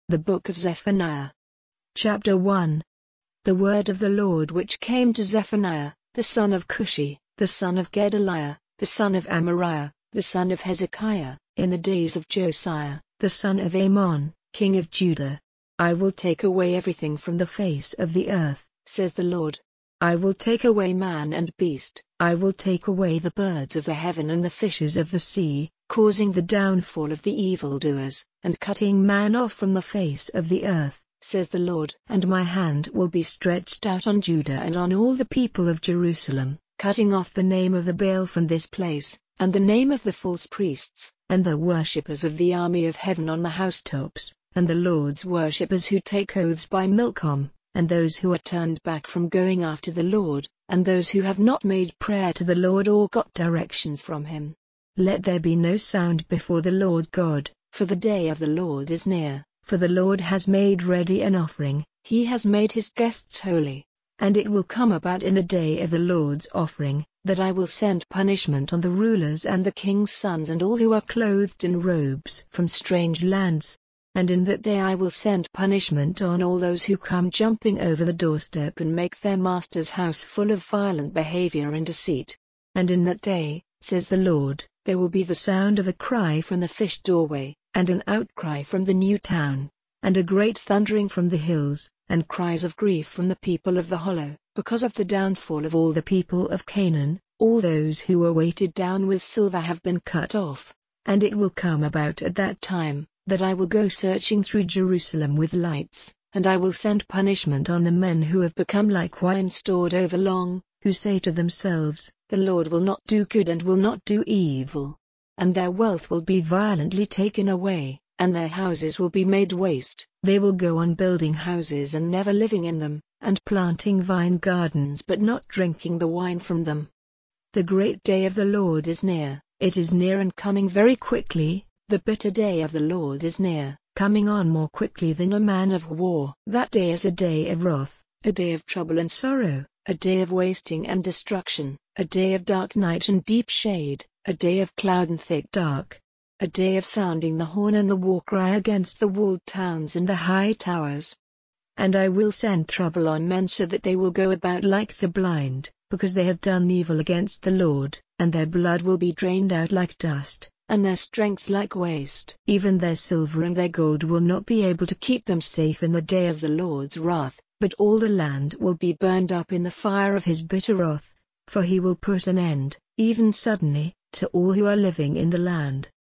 The Book of Zephaniah. Chapter 1. The word of the Lord which came to Zephaniah, the son of Cushi, the son of Gedaliah, the son of Amariah, the son of Hezekiah, in the days of Josiah, the son of Amon, king of Judah. I will take away everything from the face of the earth, says the Lord. I will take away man and beast, I will take away the birds of the heaven and the fishes of the sea, causing the downfall of the evildoers, and cutting man off from the face of the earth, says the Lord. And my hand will be stretched out on Judah and on all the people of Jerusalem, cutting off the name of the Baal from this place, and the name of the false priests, and the worshippers of the army of heaven on the housetops, and the Lord's worshippers who take oaths by Milcom, and those who are turned back from going after the Lord, and those who have not made prayer to the Lord or got directions from him. Let there be no sound before the Lord God, for the day of the Lord is near, for the Lord has made ready an offering, he has made his guests holy. And it will come about in the day of the Lord's offering, that I will send punishment on the rulers and the king's sons and all who are clothed in robes from strange lands. And in that day I will send punishment on all those who come jumping over the doorstep and make their master's house full of violent behavior and deceit. And in that day, says the Lord, there will be the sound of a cry from the fish doorway, and an outcry from the new town, and a great thundering from the hills, and cries of grief from the people of the hollow, because of the downfall of all the people of Canaan. All those who were weighted down with silver have been cut off. And it will come about at that time, that I will go searching through Jerusalem with lights, and I will send punishment on the men who have become like wine stored over long, who say to themselves, the Lord will not do good and will not do evil. And their wealth will be violently taken away, and their houses will be made waste. They will go on building houses and never living in them, and planting vine gardens but not drinking the wine from them. The great day of the Lord is near, it is near and coming very quickly. The bitter day of the Lord is near, coming on more quickly than a man of war. That day is a day of wrath, a day of trouble and sorrow, a day of wasting and destruction, a day of dark night and deep shade, a day of cloud and thick dark, a day of sounding the horn and the war cry against the walled towns and the high towers. And I will send trouble on men so that they will go about like the blind, because they have done evil against the Lord, and their blood will be drained out like dust, and their strength like waste. Even their silver and their gold will not be able to keep them safe in the day of the Lord's wrath, but all the land will be burned up in the fire of his bitter wrath, for he will put an end, even suddenly, to all who are living in the land.